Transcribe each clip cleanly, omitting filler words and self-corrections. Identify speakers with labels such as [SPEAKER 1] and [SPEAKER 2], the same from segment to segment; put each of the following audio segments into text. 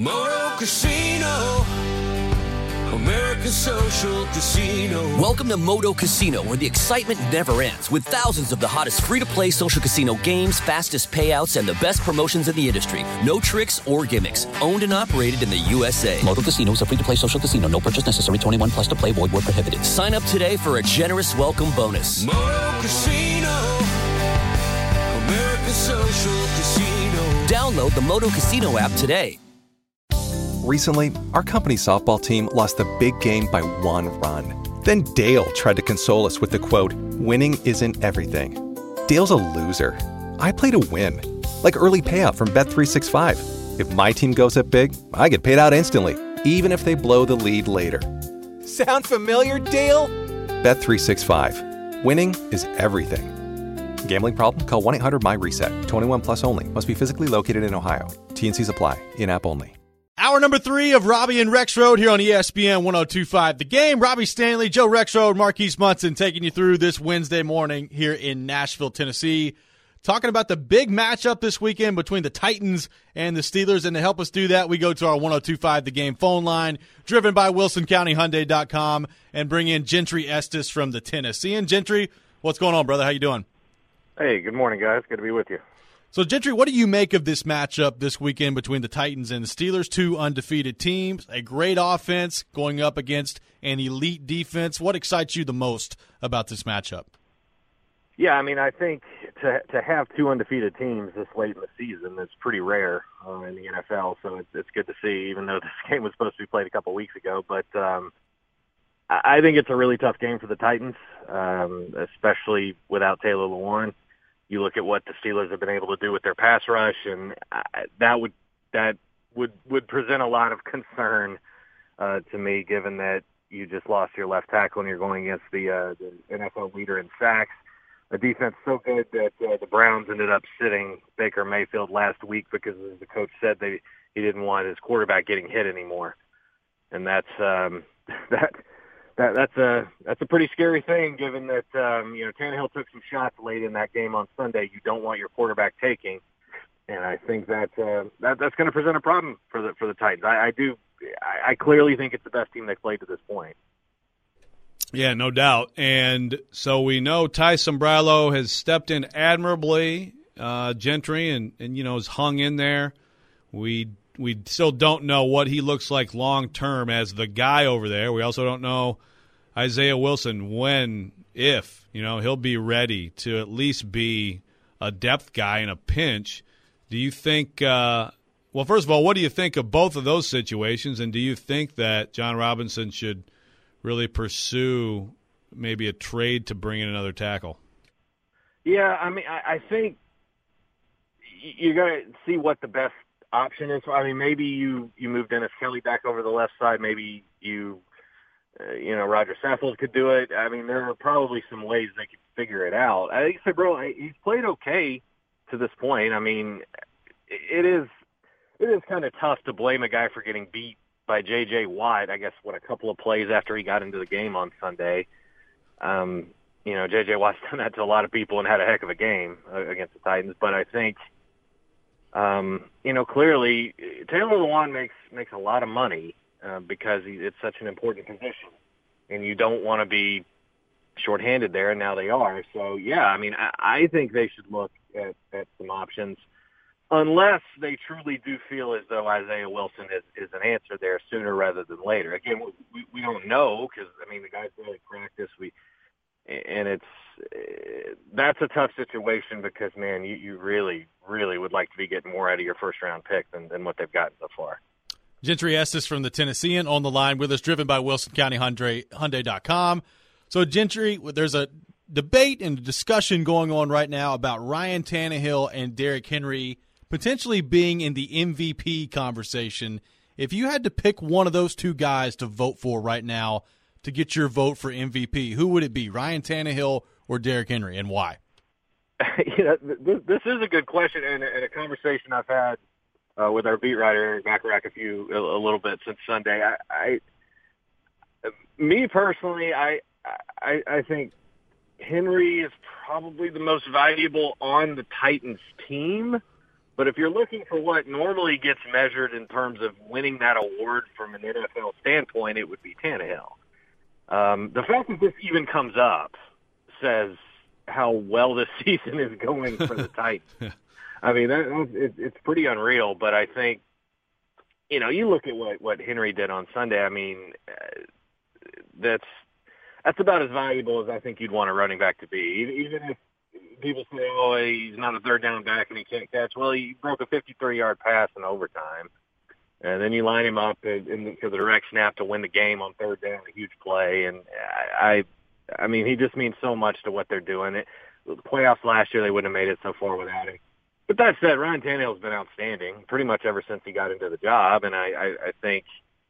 [SPEAKER 1] Moto Casino, American Social Casino.
[SPEAKER 2] Welcome to Moto Casino, where the excitement never ends, with thousands of the hottest free-to-play social casino games, fastest payouts, and the best promotions in the industry. No tricks or gimmicks. Owned and operated in the USA.
[SPEAKER 3] Moto Casino is a free-to-play social casino. No purchase necessary. 21 plus to play. Void where prohibited.
[SPEAKER 2] Sign up today for a generous welcome bonus.
[SPEAKER 1] Moto Casino, American Social Casino.
[SPEAKER 2] Download the Moto Casino app today.
[SPEAKER 4] Recently, our company softball team lost the big game by 1 run. Then Dale tried to console us with the quote, "Winning isn't everything." Dale's a loser. I play to win. Like early payout from Bet365. If my team goes up big, I get paid out instantly, even if they blow the lead later. Sound familiar, Dale? Bet365. Winning is everything. Gambling problem? Call 1-800-MY-RESET. 21 plus only. Must be physically located in Ohio. T&Cs apply. In-app only.
[SPEAKER 5] Hour number 3 of Robbie and Rexroad here on ESPN 102.5 The Game. Robbie Stanley, Joe Rexroad, Marquise Munson taking you through this Wednesday morning here in Nashville, Tennessee. Talking about the big matchup this weekend between the Titans and the Steelers. And to help us do that, we go to our 102.5 The Game phone line, driven by WilsonCountyHyundai.com, and bring in Gentry Estes from the Tennessean. Gentry, what's going on, brother? How you doing?
[SPEAKER 6] Hey, good morning, guys. Good to be with you.
[SPEAKER 5] So, Gentry, what do you make of this matchup this weekend between the Titans and the Steelers? 2 undefeated teams, a great offense going up against an elite defense. What excites you the most about this matchup?
[SPEAKER 6] Yeah, I mean, I think to have 2 undefeated teams this late in the season is pretty rare in the NFL, so it's good to see, even though this game was supposed to be played a couple weeks ago. But I think it's a really tough game for the Titans, especially without Taylor Lewan. You look at what the Steelers have been able to do with their pass rush, and that would present a lot of concern to me, given that you just lost your left tackle and you're going against the NFL leader in sacks. A defense so good that the Browns ended up sitting Baker Mayfield last week because, as the coach said, he didn't want his quarterback getting hit anymore, and that's That's a pretty scary thing, given that Tannehill took some shots late in that game on Sunday. You don't want your quarterback taking, and I think that's going to present a problem for the Titans. I clearly think it's the best team they've played to this point.
[SPEAKER 5] Yeah, no doubt. And so we know Ty Sombrello has stepped in admirably, Gentry, and has hung in there. We still don't know what he looks like long-term as the guy over there. We also don't know Isaiah Wilson if he'll be ready to at least be a depth guy in a pinch. Do you think first of all, what do you think of both of those situations, and do you think that John Robinson should really pursue maybe a trade to bring in another tackle?
[SPEAKER 6] Yeah, I mean, I think you got to see what the best option is. I mean, maybe you move Dennis Kelly back over the left side. Maybe Roger Saffold could do it. I mean, there are probably some ways they could figure it out. I think Sabro, he's played okay to this point. I mean, it is kind of tough to blame a guy for getting beat by J.J. Watt, I guess, a couple of plays after he got into the game on Sunday. J.J. Watt's done that to a lot of people and had a heck of a game against the Titans. But I think, clearly Taylor Lewan makes a lot of money because it's such an important position. And you don't want to be shorthanded there, and now they are. So, yeah, I mean, I think they should look at some options, unless they truly do feel as though Isaiah Wilson is an answer there sooner rather than later. Again, we don't know because, I mean, the guy's really practiced. That's a tough situation because, man, you really, really would like to be getting more out of your first-round pick than what they've gotten so far.
[SPEAKER 5] Gentry Estes from the Tennessean on the line with us, driven by WilsonCountyHyundai.com. So, Gentry, there's a debate and discussion going on right now about Ryan Tannehill and Derrick Henry potentially being in the MVP conversation. If you had to pick one of those two guys to vote for right now to get your vote for MVP, who would it be, Ryan Tannehill or Derrick Henry, and why?
[SPEAKER 6] This is a good question and a conversation I've had with our beat writer Eric Bacharach a little bit since Sunday. Me personally, I think Henry is probably the most valuable on the Titans team. But if you're looking for what normally gets measured in terms of winning that award from an NFL standpoint, it would be Tannehill. The fact that this even comes up says how well this season is going for the Titans. I mean, it's pretty unreal, but I think, you look at what Henry did on Sunday. I mean, that's about as valuable as I think you'd want a running back to be. Even if people say, oh, he's not a third down back and he can't catch. Well, he broke a 53-yard pass in overtime. And then you line him up for the direct snap to win the game on third down, a huge play. And I mean, he just means so much to what they're doing. The playoffs last year, they wouldn't have made it so far without him. But that said, Ryan Tannehill's been outstanding pretty much ever since he got into the job. And I think,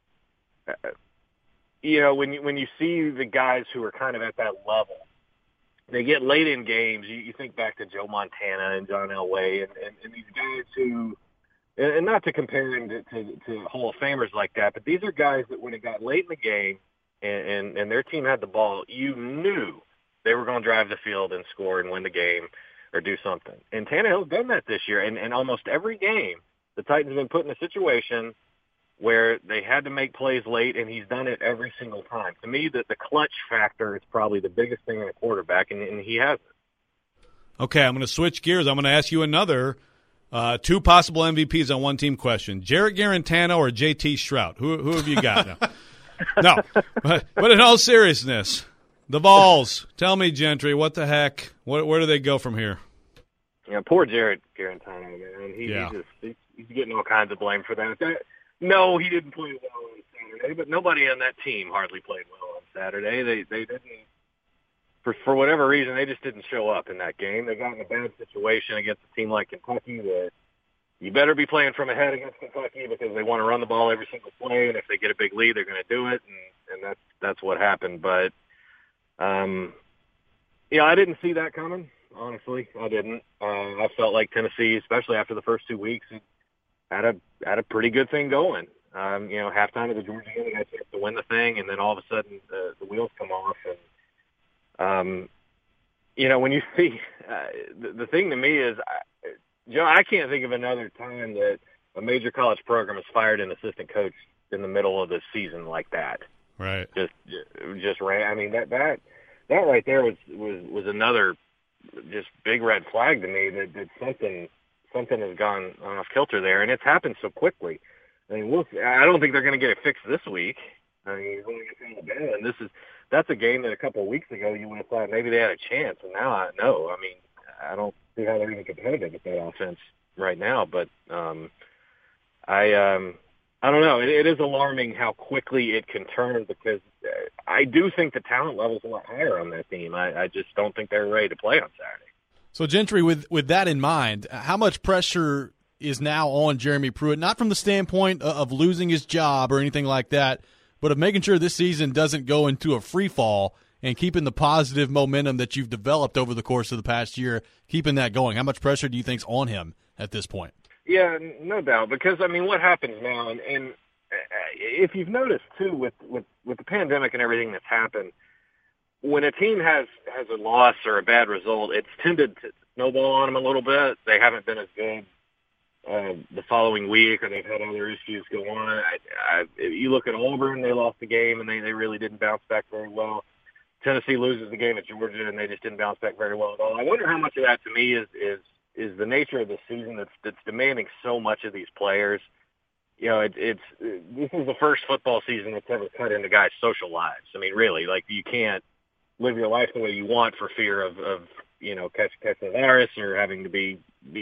[SPEAKER 6] when you see the guys who are kind of at that level, they get late in games. You think back to Joe Montana and John Elway and these guys who, and not to compare him to Hall of Famers like that, but these are guys that when it got late in the game and their team had the ball, you knew they were going to drive the field and score and win the game or do something. And Tannehill's done that this year. And almost every game, the Titans have been put in a situation where they had to make plays late, and he's done it every single time. To me, the clutch factor is probably the biggest thing in a quarterback, and he has it.
[SPEAKER 5] Okay, I'm going to switch gears. I'm going to ask you another two possible MVPs on one team question. Jarrett Guarantano or JT Shrout? Who have you got now? No, but in all seriousness, the Vols. Tell me, Gentry, what the heck? Where do they go from here?
[SPEAKER 6] Yeah, poor Jarrett Guarantano, man. He's getting all kinds of blame for that. No, he didn't play well on Saturday, but nobody on that team hardly played well on Saturday. They didn't, for whatever reason, they just didn't show up in that game. They got in a bad situation against a team like Kentucky that you better be playing from ahead against Kentucky because they want to run the ball every single play, and if they get a big lead, they're going to do it, and that's what happened. But, I didn't see that coming, honestly. I didn't. I felt like Tennessee, especially after the first 2 weeks, had a pretty good thing going. Halftime of the Georgia game, they got a chance to win the thing, and then all of a sudden the wheels come off. And when you see the thing to me is, Joe, I can't think of another time that a major college program has fired an assistant coach in the middle of the season like that.
[SPEAKER 5] Right.
[SPEAKER 6] Just ran. I mean that right there was another just big red flag to me that something has gone off kilter there, and it's happened so quickly. I mean, I don't think they're going to get it fixed this week. I mean, you're going to get Alabama, and that's a game that a couple of weeks ago you would have thought maybe they had a chance, and now I mean, I don't see how they're even competitive with that offense right now. But I don't know. It is alarming how quickly it can turn because I do think the talent level is a lot higher on that team. I just don't think they're ready to play on Saturday.
[SPEAKER 7] So, Gentry, with that in mind, how much pressure is now on Jeremy Pruitt, not from the standpoint of losing his job or anything like that, but of making sure this season doesn't go into a free fall and keeping the positive momentum that you've developed over the course of the past year, keeping that going? How much pressure do you think's on him at this point?
[SPEAKER 6] Yeah, no doubt. Because, I mean, what happens now, and if you've noticed, too, with the pandemic and everything that's happened, when a team has a loss or a bad result, it's tended to snowball on them a little bit. They haven't been as good the following week, or they've had other issues go on. You look at Auburn, they lost the game, and they really didn't bounce back very well. Tennessee loses the game at Georgia, and they just didn't bounce back very well at all. I wonder how much of that, to me, is the nature of the season that's demanding so much of these players. This is the first football season that's ever cut into guys' social lives. I mean, really, like you can't live your life the way you want for fear of catching the virus or having to be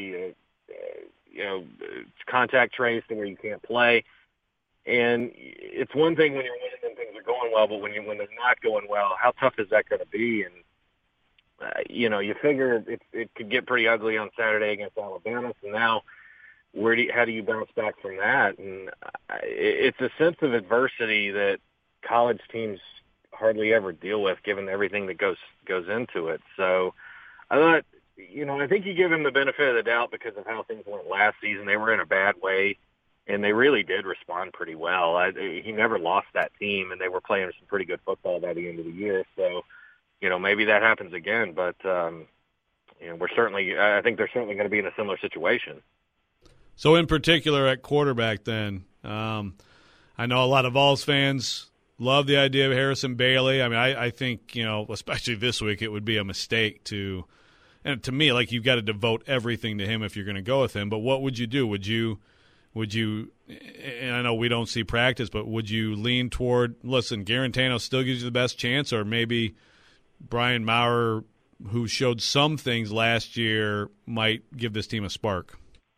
[SPEAKER 6] contact traced to where you can't play. And it's one thing when you're winning and things are going well, but when they're not going well, how tough is that going to be? And you figure it could get pretty ugly on Saturday against Alabama. So now, how do you bounce back from that? And it's a sense of adversity that college teams hardly ever deal with, given everything that goes into it. So I thought, I think you give him the benefit of the doubt because of how things went last season. They were in a bad way, and they really did respond pretty well. He never lost that team, and they were playing some pretty good football by the end of the year. So, maybe that happens again. But, I think they're certainly going to be in a similar situation.
[SPEAKER 5] So in particular at quarterback then, I know a lot of Vols fans love the idea of Harrison Bailey. I mean, I think, especially this week, it would be a mistake to – and to me, like, you've got to devote everything to him if you're going to go with him. But what would you do? Would you – and I know we don't see practice, but would you lean toward, listen, Garantano still gives you the best chance, or maybe Brian Maurer, who showed some things last year, might give this team a spark?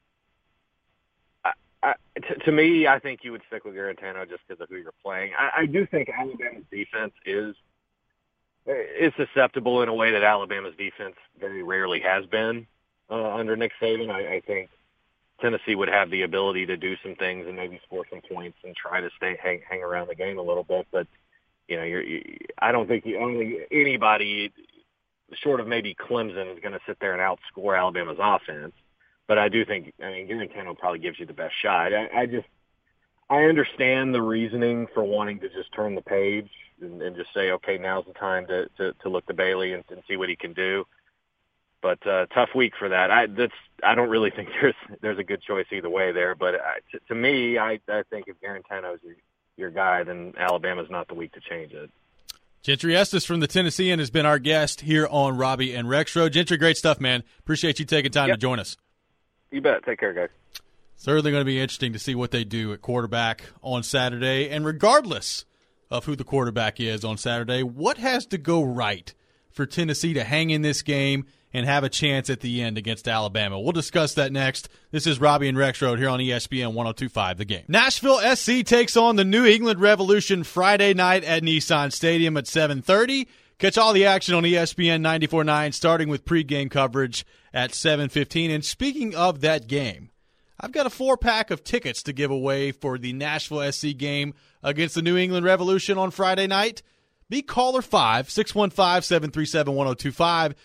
[SPEAKER 6] To me, I think you would stick with Garantano just because of who you're playing. I do think Alabama's defense is susceptible in a way that Alabama's defense very rarely has been under Nick Saban. I think Tennessee would have the ability to do some things and maybe score some points and try to hang around the game a little bit. But I don't think anybody short of maybe Clemson is going to sit there and outscore Alabama's offense. But I do think, Garantano probably gives you the best shot. I understand the reasoning for wanting to just turn the page and just say, okay, now's the time to look to Bailey and see what he can do. But tough week for that. I don't really think there's a good choice either way there. But to me, I think if Garantano's your guy, then Alabama's not the week to change it.
[SPEAKER 7] Gentry Estes from the Tennessean has been our guest here on Robbie and Rexro. Gentry, great stuff, man. Appreciate you taking time to join us.
[SPEAKER 6] You bet. Take care, guys.
[SPEAKER 7] Certainly going to be interesting to see what they do at quarterback on Saturday. And regardless of who the quarterback is on Saturday, what has to go right for Tennessee to hang in this game and have a chance at the end against Alabama? We'll discuss that next. This is Robbie and Rexroad here on ESPN 102.5 The Game. Nashville SC takes on the New England Revolution Friday night at Nissan Stadium at 7:30. Catch all the action on ESPN 94.9, starting with pregame coverage at 7:15. And speaking of that game, I've got a 4-pack of tickets to give away for the Nashville SC game against the New England Revolution on Friday night. Be caller 5, 615-737-1025,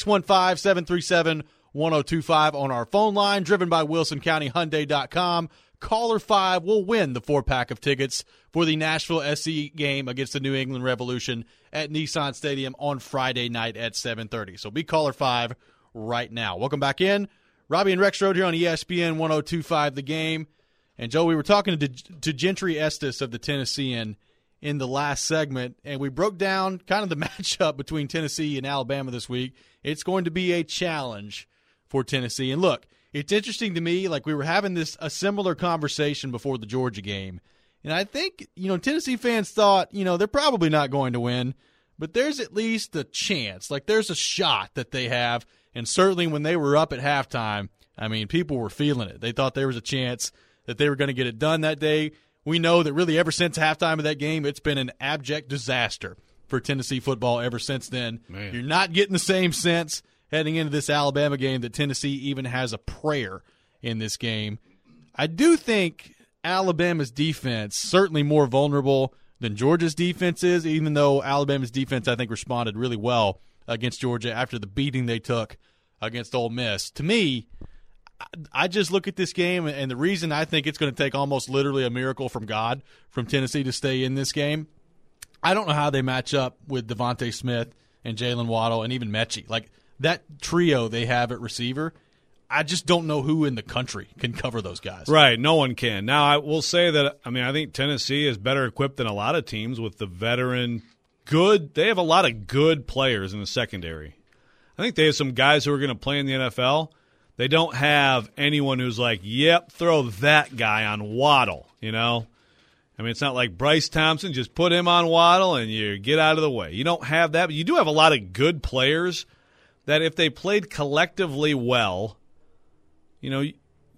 [SPEAKER 7] 615-737-1025 on our phone line, driven by WilsonCountyHyundai.com. Caller 5 will win the 4-pack of tickets for the Nashville SC game against the New England Revolution at Nissan Stadium on Friday night at 7:30. So be caller 5 right now. Welcome back in. Robbie and Rexroad here on ESPN 102.5 The Game. And, Joe, we were talking to Gentry Estes of the Tennessean in the last segment, and we broke down kind of the matchup between Tennessee and Alabama this week. It's going to be a challenge for Tennessee. And, look, it's interesting to me, like we were having a similar conversation before the Georgia game. And I think, Tennessee fans thought, they're probably not going to win, but there's at least a chance. Like, there's a shot that they have. And certainly when they were up at halftime, people were feeling it. They thought there was a chance that they were going to get it done that day. We know that really ever since halftime of that game, it's been an abject disaster for Tennessee football ever since then. Man. You're not getting the same sense heading into this Alabama game that Tennessee even has a prayer in this game. I do think Alabama's defense certainly more vulnerable than Georgia's defense is, even though Alabama's defense, I think, responded really well against Georgia after the beating they took against Ole Miss. To me, I just look at this game, and the reason I think it's going to take almost literally a miracle from God from Tennessee to stay in this game, I don't know how they match up with Devontae Smith and Jalen Waddle and even Mechie. Like, that trio they have at receiver, I just don't know who in the country can cover those guys.
[SPEAKER 5] Right, no one can. Now, I will say that, I think Tennessee is better equipped than a lot of teams with the veteran good. They have a lot of good players in the secondary. I think they have some guys who are going to play in the NFL. They don't have anyone who's like, yep, throw that guy on Waddle, it's not like Bryce Thompson, just put him on Waddle and you get out of the way. You don't have that, but you do have a lot of good players that if they played collectively well, you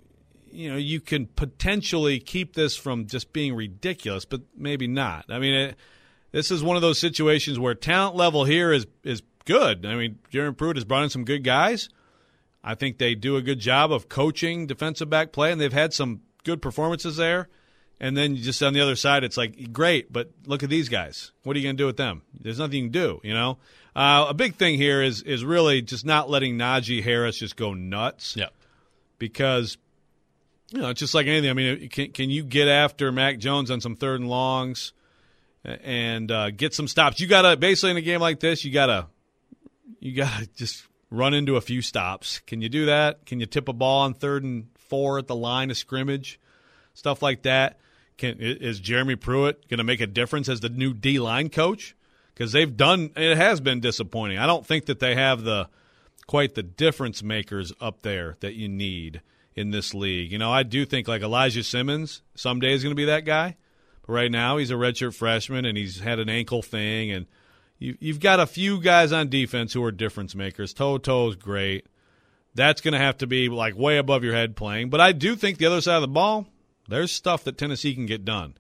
[SPEAKER 5] can potentially keep this from just being ridiculous, but maybe not. This is one of those situations where talent level here is good. Jeremy Pruitt has brought in some good guys. I think they do a good job of coaching defensive back play, and they've had some good performances there. And then just on the other side, it's like, great, but look at these guys. What are you going to do with them? There's nothing you can do, A big thing here is really just not letting Najee Harris just go nuts.
[SPEAKER 7] Yeah.
[SPEAKER 5] Because, it's just like anything. Can you get after Mac Jones on some 3rd and longs and get some stops? You got to, basically in a game like this, you got to just run into a few stops. Can you do that? Can you tip a ball on 3rd and 4 at the line of scrimmage, stuff like that. Is Jeremy Pruitt going to make a difference as the new D-line coach? Because it has been disappointing. I don't think that they have quite the difference makers up there that you need in this league. I do think like Elijah Simmons someday is going to be that guy. But right now he's a redshirt freshman and he's had an ankle thing. And you've got a few guys on defense who are difference makers. Toto's great. That's going to have to be like way above your head playing. But I do think the other side of the ball, there's stuff that Tennessee can get done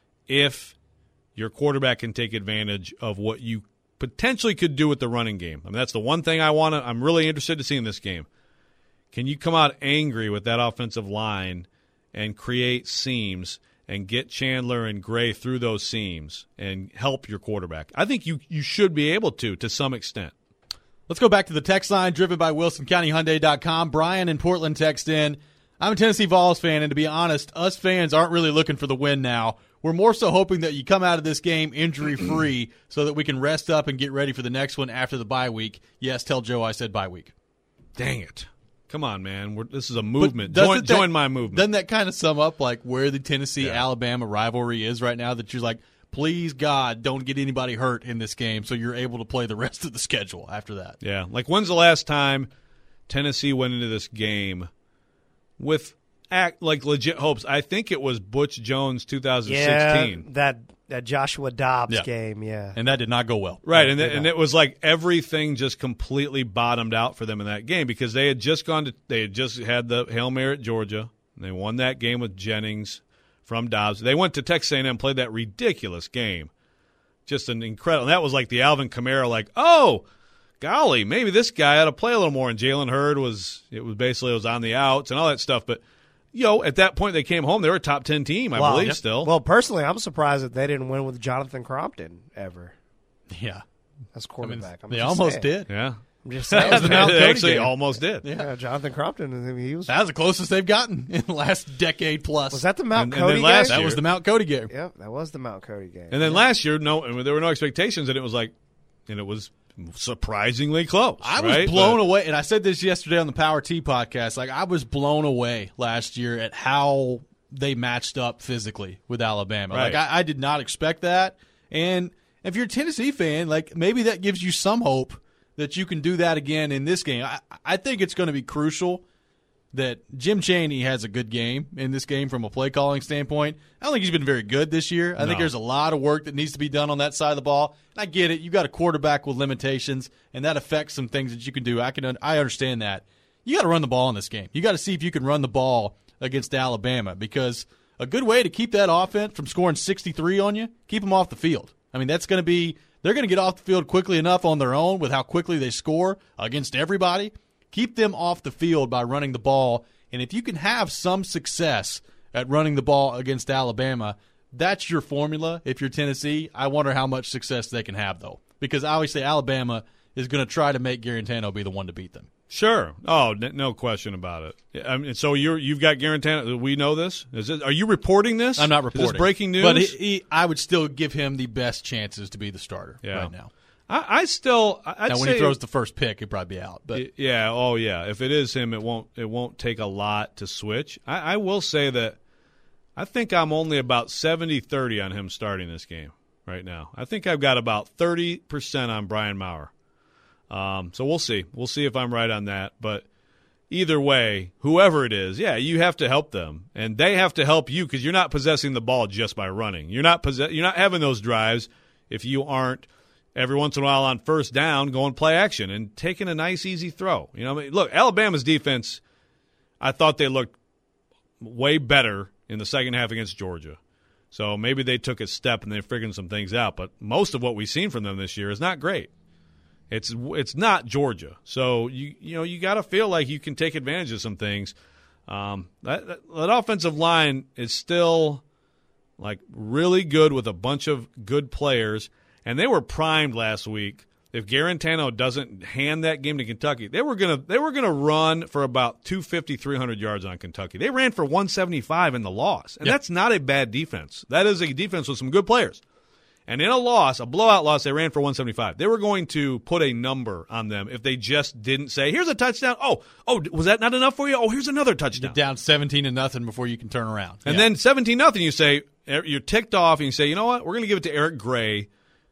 [SPEAKER 5] if your quarterback can take advantage of what you potentially could do with the running game. I mean, that's the one thing I'm really interested to see in this game. Can you come out angry with that offensive line and create seams and get Chandler and Gray through those seams and help your quarterback? I think you should be able to some extent.
[SPEAKER 7] Let's go back to the text line driven by WilsonCountyHyundai.com. Brian in Portland text in, I'm a Tennessee Vols fan, and to be honest, us fans aren't really looking for the win now. We're more so hoping that you come out of this game injury-free so that we can rest up and get ready for the next one after the bye week. Yes, tell Joe I said bye week.
[SPEAKER 5] Dang it. Come on, man. This is a movement. Join my movement.
[SPEAKER 7] Doesn't that kind of sum up like where the Tennessee-Alabama rivalry is right now, that you're like, please, God, don't get anybody hurt in this game so you're able to play the rest of the schedule after that?
[SPEAKER 5] Yeah. Like, when's the last time Tennessee went into this game with legit hopes? I think it was Butch Jones 2016.
[SPEAKER 8] Yeah, that Joshua Dobbs game, yeah.
[SPEAKER 7] And that did not go well.
[SPEAKER 5] Right, and it was like everything just completely bottomed out for them in that game because they had just had the Hail Mary at Georgia. And they won that game with Jennings from Dobbs. They went to Texas A&M, played that ridiculous game. Just an incredible. And that was like the Alvin Kamara, like, oh, golly, maybe this guy ought to play a little more. And Jalen Hurd was on the outs and all that stuff. But, at that point they came home. They were a top 10 team, I believe, still.
[SPEAKER 8] Well, personally, I'm surprised that they didn't win with Jonathan Crompton ever.
[SPEAKER 7] Yeah.
[SPEAKER 8] As quarterback.
[SPEAKER 7] They almost did.
[SPEAKER 5] Yeah.
[SPEAKER 8] I'm just saying.
[SPEAKER 7] That was the Mount Cody
[SPEAKER 5] actually
[SPEAKER 7] game.
[SPEAKER 5] almost did.
[SPEAKER 8] Yeah, Jonathan Crompton. He was.
[SPEAKER 7] That was the closest they've gotten in the last decade plus.
[SPEAKER 8] Was that the Mount
[SPEAKER 5] And
[SPEAKER 8] Cody
[SPEAKER 5] then last
[SPEAKER 8] game?
[SPEAKER 7] That was the Mount Cody game.
[SPEAKER 8] Yep, that was the Mount Cody game.
[SPEAKER 5] And then last year, there were no expectations, and it was surprisingly close.
[SPEAKER 7] I was blown away, and I said this yesterday on the Power T podcast. Like, I was blown away last year at how they matched up physically with Alabama.
[SPEAKER 5] Right.
[SPEAKER 7] Like, I did not expect that. And if you're a Tennessee fan, like, maybe that gives you some hope that you can do that again in this game. I think it's going to be crucial that Jim Chaney has a good game in this game from a play calling standpoint. I don't think he's been very good this year. I think there's a lot of work that needs to be done on that side of the ball. And I get it. You got a quarterback with limitations, and that affects some things that you can do. I understand that. You got to run the ball in this game. You got to see if you can run the ball against Alabama, because a good way to keep that offense from scoring 63 on you, keep them off the field. I mean, that's going to be – they're going to get off the field quickly enough on their own with how quickly they score against everybody. Keep them off the field by running the ball. And if you can have some success at running the ball against Alabama, that's your formula. If you're Tennessee, I wonder how much success they can have, though, because obviously Alabama is going to try to make Garantano be the one to beat them.
[SPEAKER 5] Sure. Oh, no question about it. I mean, so you've got Garantano. We know this. Are you reporting this?
[SPEAKER 7] I'm not reporting.
[SPEAKER 5] Is this breaking news?
[SPEAKER 7] But I would still give him the best chances to be the starter right now.
[SPEAKER 5] I'd
[SPEAKER 7] now, when he throws the first pick, he'd probably be out. But
[SPEAKER 5] yeah, oh yeah. If it is him, it won't take a lot to switch. I will say that I think I'm only about 70-30 on him starting this game right now. I think I've got about 30% on Brian Maurer. So we'll see. We'll see if I'm right on that. But either way, whoever it is, yeah, you have to help them, and they have to help you because you're not possessing the ball just by running. You're not having those drives if you aren't every once in a while on first down going play action and taking a nice easy throw. Look, Alabama's defense, I thought they looked way better in the second half against Georgia. So maybe they took a step and they're figuring some things out. But most of what we've seen from them this year is not great. It's not Georgia. So you got to feel like you can take advantage of some things. That offensive line is still like really good with a bunch of good players, and they were primed last week. If Garantano doesn't hand that game to Kentucky, they were gonna run for about 250, 300 yards on Kentucky. They ran for 175 in the loss, and that's not a bad defense. That is a defense with some good players. And in a blowout loss, they ran for 175. They were going to put a number on them if they just didn't say, here's a touchdown. Oh, was that not enough for you? Oh, here's another touchdown.
[SPEAKER 7] You're down 17-0 before you can turn around.
[SPEAKER 5] And then 17-0, you say, you're ticked off, and you say, you know what? We're going to give it to Eric Gray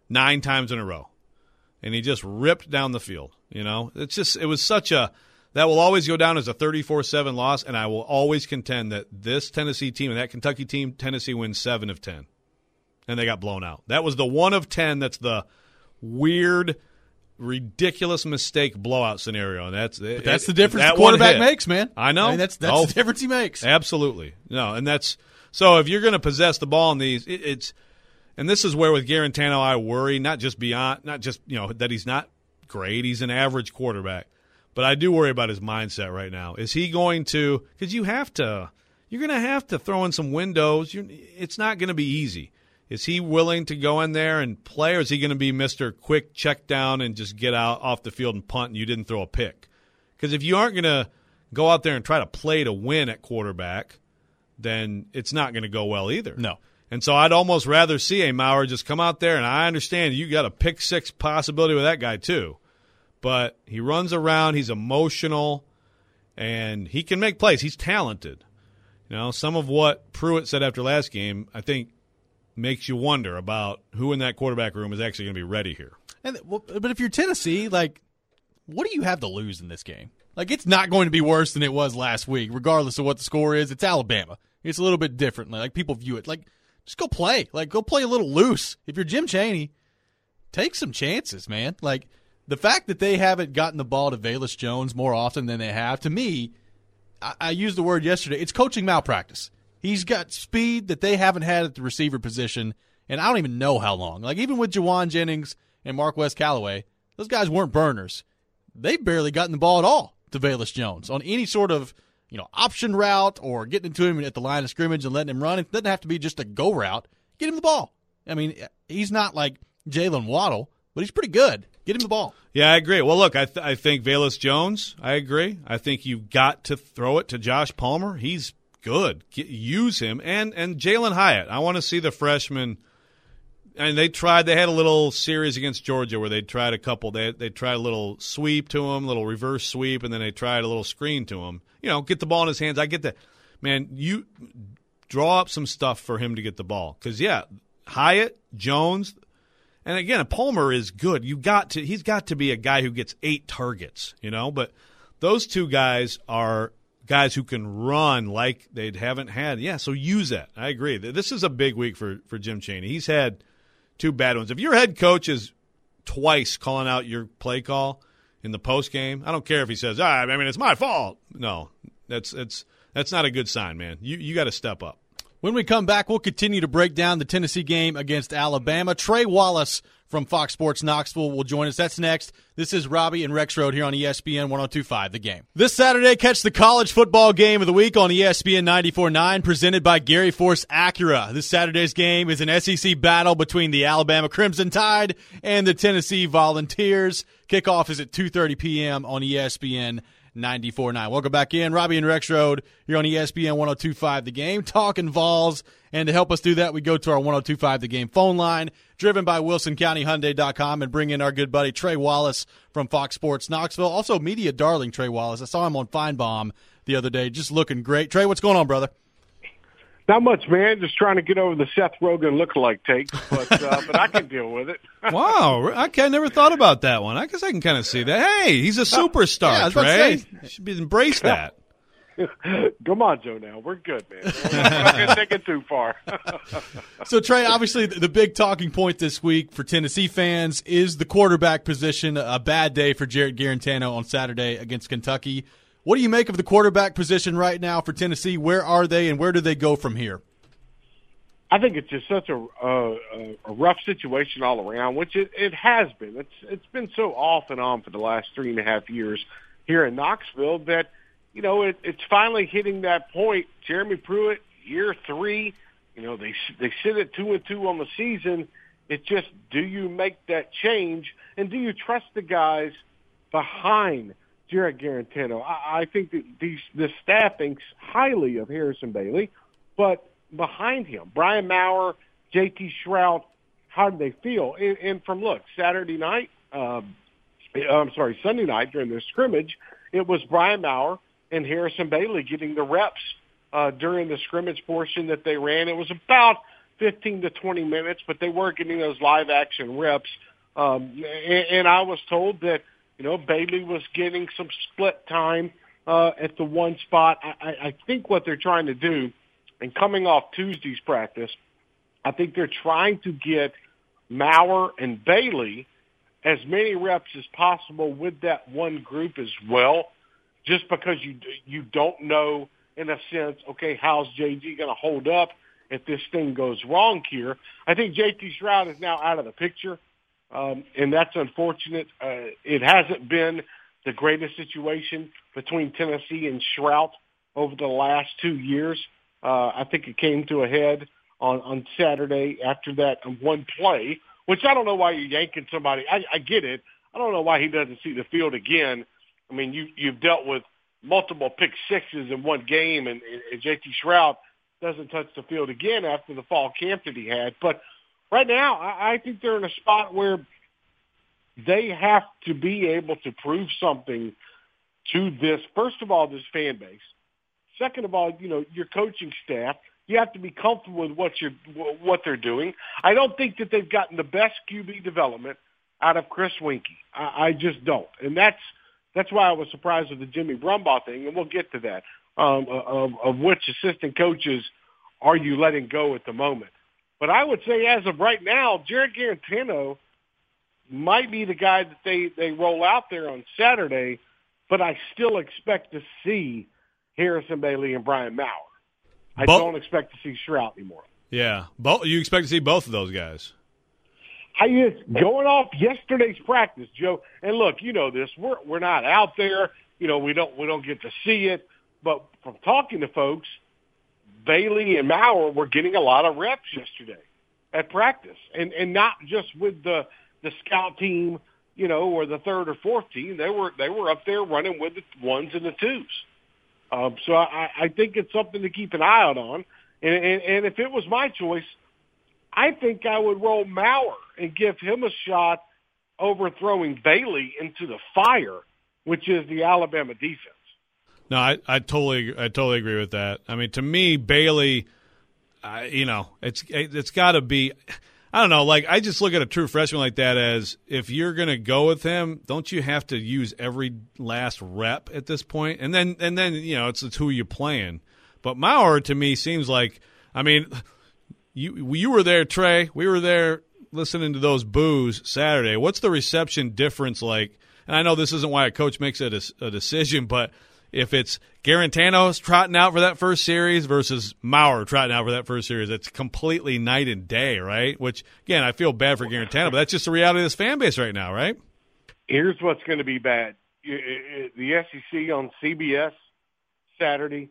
[SPEAKER 5] 9 times in a row. And he just ripped down the field. You know, it was such a – that will always go down as a 34-7 loss, and I will always contend that this Tennessee team and that Kentucky team, Tennessee wins 7 of 10. And they got blown out. That was the 1 of 10 that's the weird, ridiculous mistake blowout scenario. And that's the difference
[SPEAKER 7] the quarterback makes, man.
[SPEAKER 5] I know.
[SPEAKER 7] I mean, that's the difference he makes.
[SPEAKER 5] Absolutely. No, and that's – so if you're going to possess the ball in these, it's – and this is where with Guarantano I worry, not just that he's not great. He's an average quarterback. But I do worry about his mindset right now. Is he going to – because you're going to have to throw in some windows. It's not going to be easy. Is he willing to go in there and play, or is he going to be Mr. Quick check down and just get out off the field and punt and you didn't throw a pick? Because if you aren't going to go out there and try to play to win at quarterback, then it's not going to go well either.
[SPEAKER 7] No.
[SPEAKER 5] And so I'd almost rather see a Maurer just come out there, and I understand you got a pick six possibility with that guy too. But he runs around, he's emotional, and he can make plays. He's talented. You know, some of what Pruitt said after last game, I think, makes you wonder about who in that quarterback room is actually going to be ready here.
[SPEAKER 7] But if you're Tennessee, like, what do you have to lose in this game? Like, it's not going to be worse than it was last week, regardless of what the score is. It's Alabama. It's a little bit differently. Like, people view it. Like, just go play. Like, go play a little loose. If you're Jim Chaney, take some chances, man. Like, the fact that they haven't gotten the ball to Velus Jones more often than they have, to me, I used the word yesterday, it's coaching malpractice. He's got speed that they haven't had at the receiver position, and I don't even know how long. Like, even with Jawan Jennings and Marquez Callaway, those guys weren't burners. They've barely gotten the ball at all to Velus Jones on any sort of, option route or getting into him at the line of scrimmage and letting him run. It doesn't have to be just a go route. Get him the ball. I mean, he's not like Jalen Waddle, but he's pretty good. Get him the ball.
[SPEAKER 5] Yeah, I agree. Well, look, I think Velus Jones, I agree. I think you've got to throw it to Josh Palmer. He's good. Use him. And Jalen Hyatt. I want to see the freshman. And they had a little series against Georgia where they tried a couple. They tried a little sweep to him, a little reverse sweep, and then they tried a little screen to him. Get the ball in his hands. I get that. Man, you draw up some stuff for him to get the ball. Because, Hyatt, Jones, and again, Palmer is good. He's got to be a guy who gets 8 targets, But those two guys are guys who can run like they haven't had. Yeah, so use that. I agree. This is a big week for Jim Chaney. He's had 2 bad ones. If your head coach is twice calling out your play call in the post game, I don't care if he says, it's my fault. No, that's not a good sign, man. You got to step up.
[SPEAKER 7] When we come back, we'll continue to break down the Tennessee game against Alabama. Trey Wallace from Fox Sports Knoxville will join us. That's next. This is Robbie and Rexroad here on ESPN 102.5 The Game. This Saturday, catch the college football game of the week on ESPN 94.9, presented by Gary Force Acura. This Saturday's game is an SEC battle between the Alabama Crimson Tide and the Tennessee Volunteers. Kickoff is at 2:30 p.m. on ESPN 94.9. Welcome back in. Robbie and Rexroad here on ESPN 102.5 The Game, talking Vols. And to help us do that, we go to our 102.5 The Game phone line, driven by WilsonCountyHyundai.com, and bring in our good buddy Trey Wallace from Fox Sports Knoxville. Also, media darling Trey Wallace. I saw him on Feinbaum the other day, just looking great. Trey, what's going on, brother?
[SPEAKER 9] Not much, man. Just trying to get over the Seth Rogen lookalike take, but I can deal with it.
[SPEAKER 5] Wow, I never thought about that one. I guess I can kind of see that. Hey, he's a superstar, Trey. You should embrace that.
[SPEAKER 9] Come on, Joe, now. We're good, man. We're not going to take it too far.
[SPEAKER 7] So, Trey, obviously the big talking point this week for Tennessee fans is the quarterback position. A bad day for Jarrett Guarantano on Saturday against Kentucky. What do you make of the quarterback position right now for Tennessee? Where are they, and where do they go from here?
[SPEAKER 9] I think it's just such a rough situation all around, which it has been. It's been so off and on for the last 3.5 years here in Knoxville that, it's finally hitting that point. Jeremy Pruitt, year 3, they sit at 2-2 on the season. It's just, do you make that change, and do you trust the guys behind Jarrett Guarantano? I think that the staff thinks highly of Harrison Bailey, but behind him, Brian Maurer, J.T. Shrout, how do they feel? And from, look, Sunday night during the scrimmage, it was Brian Maurer and Harrison Bailey getting the reps during the scrimmage portion that they ran. It was about 15 to 20 minutes, but they were getting those live action reps. And I was told that, Bailey was getting some split time at the one spot. I think what they're trying to do, and coming off Tuesday's practice, I think they're trying to get Maurer and Bailey as many reps as possible with that one group as well, just because you don't know, in a sense, okay, how's JG going to hold up if this thing goes wrong here? I think JT Shrout is now out of the picture, and that's unfortunate. It hasn't been the greatest situation between Tennessee and Shrout over the last 2 years. I think it came to a head on Saturday after that one play, which I don't know why you're yanking somebody. I get it. I don't know why he doesn't see the field again. I mean, you've dealt with multiple pick sixes in one game, and J.T. Shrout doesn't touch the field again after the fall camp that he had. But right now, I think they're in a spot where they have to be able to prove something to this, first of all, this fan base. Second of all, your coaching staff. You have to be comfortable with what they're doing. I don't think that they've gotten the best QB development out of Chris Weinke. I just don't. And that's why I was surprised with the Jimmy Brumbaugh thing, and we'll get to that, of which assistant coaches are you letting go at the moment. But I would say as of right now, Jarrett Guarantano might be the guy that they roll out there on Saturday, but I still expect to see Harrison Bailey and Brian Maurer. I don't expect to see Shrout anymore. Yeah.
[SPEAKER 5] You expect to see both of those guys?
[SPEAKER 9] Going off yesterday's practice, Joe, and look, you know this, we're not out there, we don't get to see it, but from talking to folks, Bailey and Maurer were getting a lot of reps yesterday at practice, and not just with the scout team, or the third or fourth team. They were up there running with the ones and the twos. So I think it's something to keep an eye out on. And if it was my choice, I think I would roll Maurer and give him a shot overthrowing Bailey into the fire, which is the Alabama defense.
[SPEAKER 5] No, I totally agree with that. I mean, to me, Bailey, it's got to be. I don't know. Like, I just look at a true freshman like that as, if you're going to go with him, don't you have to use every last rep at this point? And then it's who you playing. But Maurer, to me, seems like, I mean, you were there, Trey. We were there listening to those boos Saturday. What's the reception difference like? And I know this isn't why a coach makes a decision, but if it's Guarantano's trotting out for that first series versus Maurer trotting out for that first series, it's completely night and day, right? Which, again, I feel bad for Guarantano, but that's just the reality of this fan base right now, right?
[SPEAKER 9] Here's what's going to be bad. The SEC on CBS Saturday,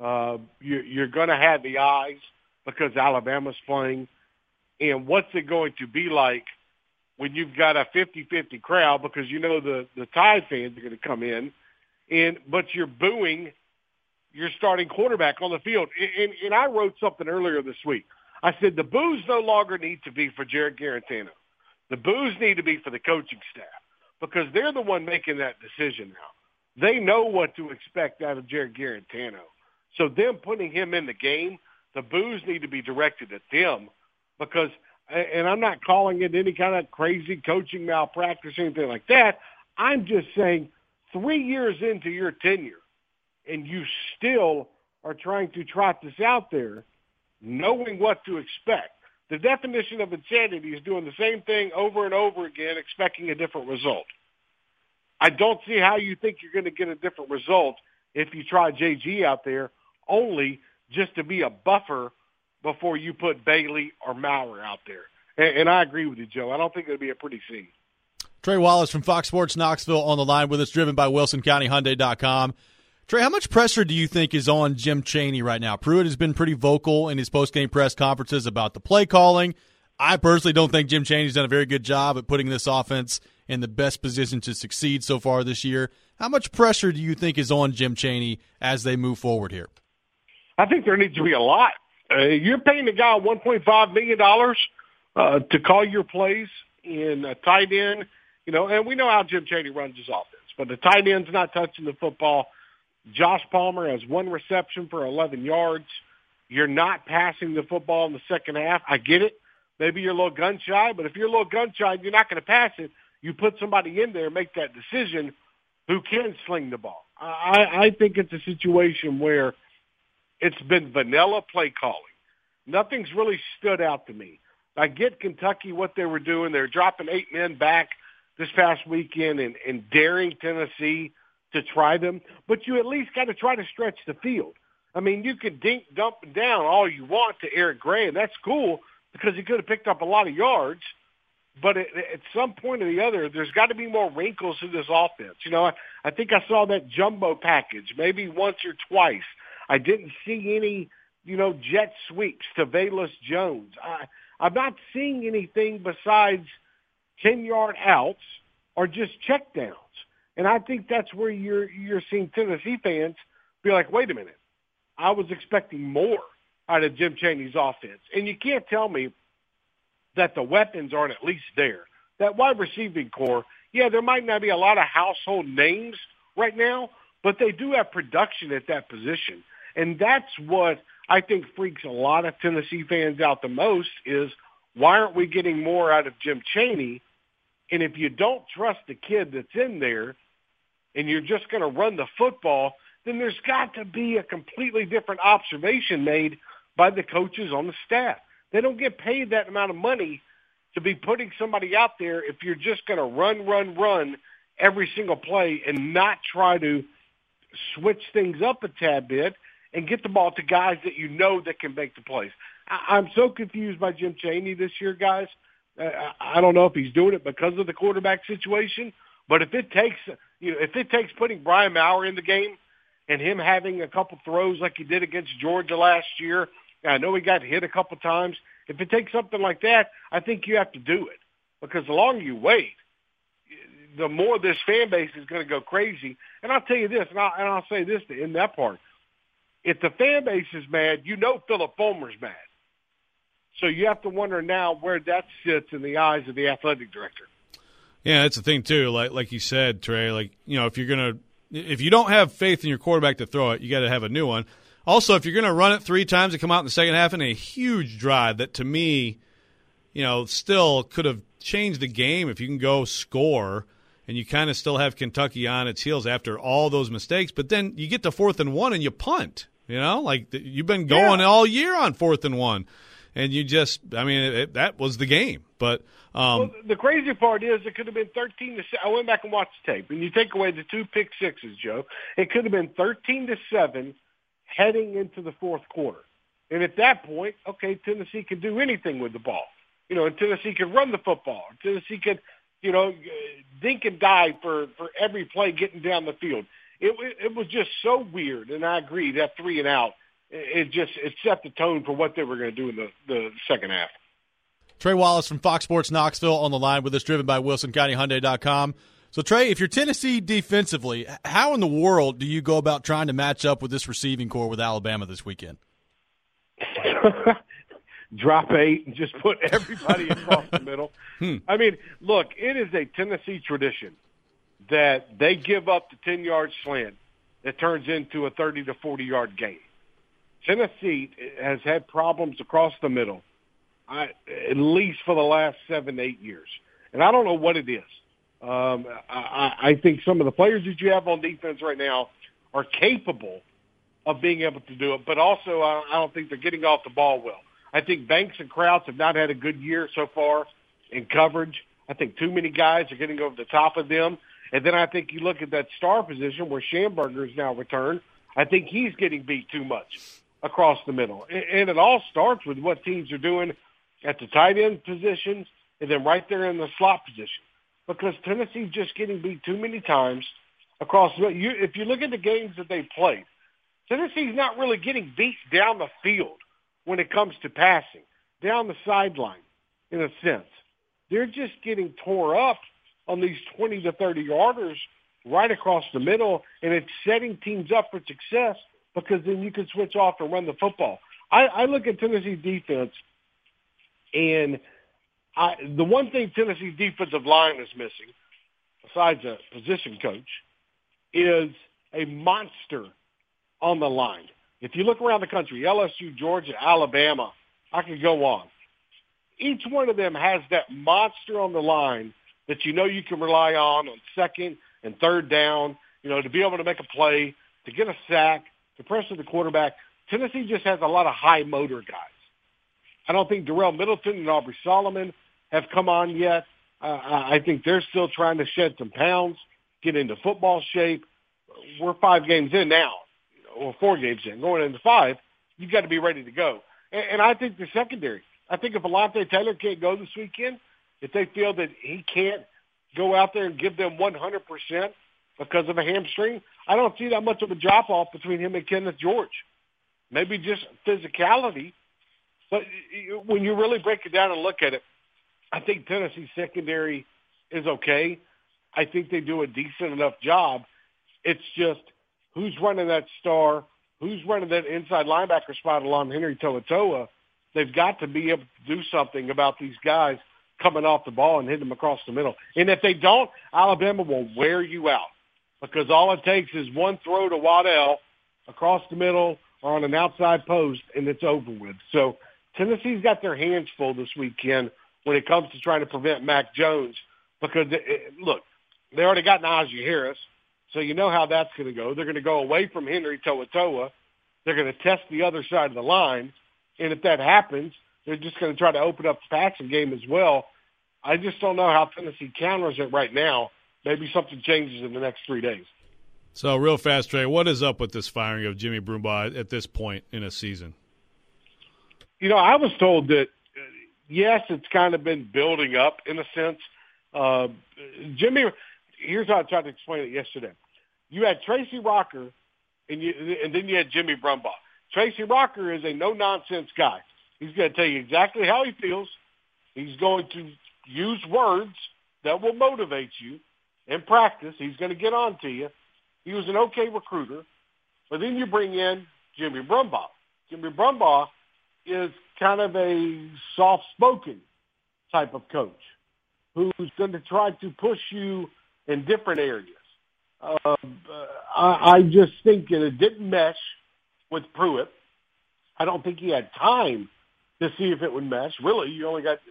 [SPEAKER 9] you're going to have the eyes because Alabama's playing. And what's it going to be like when you've got a 50-50 crowd, because the Tide fans are going to come in, but you're booing your starting quarterback on the field. And I wrote something earlier this week. I said the boos no longer need to be for Jarrett Guarantano. The boos need to be for the coaching staff, because they're the one making that decision now. They know what to expect out of Jarrett Guarantano. So them putting him in the game, the boos need to be directed at them, because, and I'm not calling it any kind of crazy coaching malpractice or anything like that. I'm just saying, 3 years into your tenure, and you still are trying to trot this out there, knowing what to expect. The definition of insanity is doing the same thing over and over again, expecting a different result. I don't see how you think you're going to get a different result if you try JG out there only just to be a buffer before you put Bailey or Maurer out there. And I agree with you, Joe. I don't think it'll be a pretty scene.
[SPEAKER 7] Trey Wallace from Fox Sports Knoxville on the line with us, driven by WilsonCountyHyundai.com. Trey, how much pressure do you think is on Jim Chaney right now? Pruitt has been pretty vocal in his post-game press conferences about the play calling. I personally don't think Jim Chaney's done a very good job at putting this offense in the best position to succeed so far this year. How much pressure do you think is on Jim Chaney as they move forward here?
[SPEAKER 9] I think there needs to be a lot. You're paying the guy $1.5 million to call your plays in a tight end, and we know how Jim Chaney runs his offense, but the tight end's not touching the football. Josh Palmer has 1 reception for 11 yards. You're not passing the football in the second half. I get it. Maybe you're a little gun shy, but if you're a little gun shy and you're not going to pass it, you put somebody in there and make that decision who can sling the ball. I think it's a situation where it's been vanilla play calling. Nothing's really stood out to me. I get Kentucky, what they were doing. They're dropping 8 men back this past weekend and daring Tennessee to try them. But you at least got to try to stretch the field. I mean, you could dump down all you want to Eric Gray, and that's cool because he could have picked up a lot of yards. But at some point or the other, there's got to be more wrinkles to this offense. I think I saw that jumbo package maybe once or twice. I didn't see any, jet sweeps to Velus Jones. I'm not seeing anything besides 10-yard outs or just checkdowns. And I think that's where you're seeing Tennessee fans be like, wait a minute, I was expecting more out of Jim Chaney's offense. And you can't tell me that the weapons aren't at least there. That wide receiving core, yeah, there might not be a lot of household names right now, but they do have production at that position. And that's what I think freaks a lot of Tennessee fans out the most is why aren't we getting more out of Jim Chaney? And if you don't trust the kid that's in there and you're just going to run the football, then there's got to be a completely different observation made by the coaches on the staff. They don't get paid that amount of money to be putting somebody out there if you're just going to run every single play and not try to switch things up a tad bit and get the ball to guys that that can make the plays. I'm so confused by Jim Chaney this year, guys. I don't know if he's doing it because of the quarterback situation, but if it takes putting Brian Maurer in the game and him having a couple throws like he did against Georgia last year, I know he got hit a couple times. If it takes something like that, I think you have to do it because the longer you wait, the more this fan base is going to go crazy. And I'll tell you this, and I'll say this in that part. If the fan base is mad, Philip Fulmer's mad. So you have to wonder now where that sits in the eyes of the athletic director.
[SPEAKER 5] Yeah, that's the thing too. Like you said, Trey. If you don't have faith in your quarterback to throw it, you got to have a new one. Also, if you're going to run it 3 times and come out in the second half in a huge drive that to me, still could have changed the game if you can go score and you kind of still have Kentucky on its heels after all those mistakes. But then you get to 4th and 1 and you punt. You've been going all year on 4th and 1. And you just, that was the game. But
[SPEAKER 9] the crazy part is it could have been 13-7. I went back and watched the tape. And you take away the 2 pick sixes, Joe, it could have been 13-7 heading into the fourth quarter. And at that point, okay, Tennessee could do anything with the ball. And Tennessee could run the football. Tennessee could, dink and dive for every play getting down the field. It was just so weird. And I agree, that 3 and out, it set the tone for what they were going to do in the second half.
[SPEAKER 7] Trey Wallace from Fox Sports Knoxville on the line with us, driven by WilsonCountyHyundai.com. So, Trey, if you're Tennessee defensively, how in the world do you go about trying to match up with this receiving core with Alabama this weekend?
[SPEAKER 9] Drop 8 and just put everybody across the middle. I mean, look, it is a Tennessee tradition that they give up the 10-yard slant that turns into a 30 to 40-yard gain. Tennessee has had problems across the middle, at least for the last 7-8 years. And I don't know what it is. I think some of the players that you have on defense right now are capable of being able to do it, but also I don't think they're getting off the ball well. I think Banks and Krause have not had a good year so far in coverage. I think too many guys are getting over the top of them. And then I think you look at that star position where Schamberger is now returned. I think he's getting beat too much across the middle. And it all starts with what teams are doing at the tight end positions and then right there in the slot position. Because Tennessee's just getting beat too many times across the middle. If you look at the games that they played, Tennessee's not really getting beat down the field when it comes to passing, down the sideline in a sense. They're just getting tore up on these 20 to 30-yarders right across the middle, and it's setting teams up for success because then you can switch off and run the football. I look at Tennessee defense, and The one thing Tennessee's defensive line is missing, besides a position coach, is a monster on the line. If you look around the country, LSU, Georgia, Alabama, I could go on. Each one of them has that monster on the line that you know you can rely on second and third down, to be able to make a play, to get a sack, to pressure the quarterback. Tennessee just has a lot of high motor guys. I don't think Darrell Middleton and Aubrey Solomon have come on yet. I think they're still trying to shed some pounds, get into football shape. We're 5 games in now, or 4 games in. Going into 5, you've got to be ready to go. And I think the secondary, I think if Alontae Taylor can't go this weekend, if they feel that he can't go out there and give them 100% because of a hamstring, I don't see that much of a drop-off between him and Kenneth George. Maybe just physicality. But when you really break it down and look at it, I think Tennessee's secondary is okay. I think they do a decent enough job. It's just who's running that star, who's running that inside linebacker spot along Henry To'oTo'o. They've got to be able to do something about these guys coming off the ball and hitting them across the middle. And if they don't, Alabama will wear you out because all it takes is one throw to Waddell across the middle or on an outside post, and it's over with. So Tennessee's got their hands full this weekend when it comes to trying to prevent Mac Jones because, look, they already got Najee Harris, so you know how that's going to go. They're going to go away from Henry To'oTo'o. They're going to test the other side of the line, and if that happens, they're just going to try to open up the passing game as well. I just don't know how Tennessee counters it right now. Maybe something changes in the next 3 days.
[SPEAKER 5] So real fast, Trey, what is up with this firing of Jimmy Brumbaugh at this point in a season?
[SPEAKER 9] I was told that, yes, it's kind of been building up in a sense. Jimmy, here's how I tried to explain it yesterday. You had Tracy Rocker, and then you had Jimmy Brumbaugh. Tracy Rocker is a no-nonsense guy. He's going to tell you exactly how he feels. He's going to use words that will motivate you in practice. He's going to get on to you. He was an okay recruiter. But then you bring in Jimmy Brumbaugh. Jimmy Brumbaugh is kind of a soft-spoken type of coach who's going to try to push you in different areas. I just think that it didn't mesh with Pruitt. I don't think he had time to see if it would mesh. Really, you only got